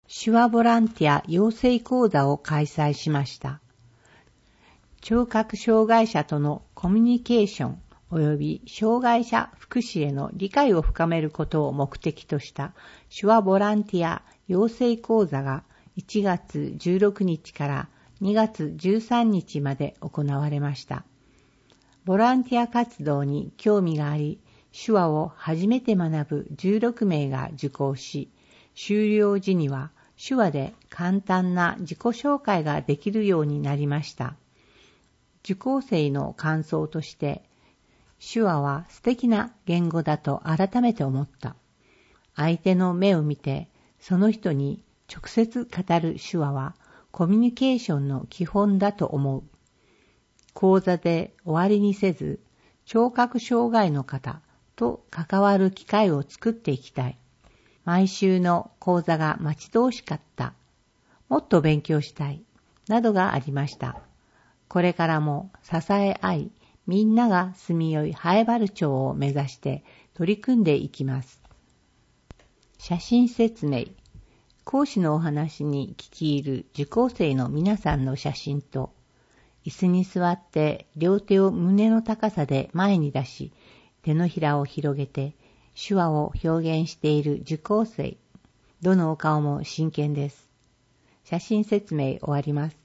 手話ボランティア養成講座を開催しました。聴覚障害者とのコミュニケーション及び障害者福祉への理解を深めることを目的とした手話ボランティア養成講座が1月16日から2月13日まで行われました。ボランティア活動に興味があり、手話を初めて学ぶ16名が受講し、終了時には手話で簡単な自己紹介ができるようになりました。受講生の感想として、手話は素敵な言語だと改めて思った。相手の目を見て、その人に直接語る手話はコミュニケーションの基本だと思う。講座で終わりにせず、聴覚障害の方と関わる機会を作っていきたい。毎週の講座が待ち遠しかった。もっと勉強したい。などがありました。これからも支え合い、みんなが住みよい南風原町を目指して取り組んでいきます。写真説明。講師のお話に聞き入る受講生の皆さんの写真と、椅子に座って両手を胸の高さで前に出し、手のひらを広げて手話を表現している受講生。どのお顔も真剣です。写真説明終わります。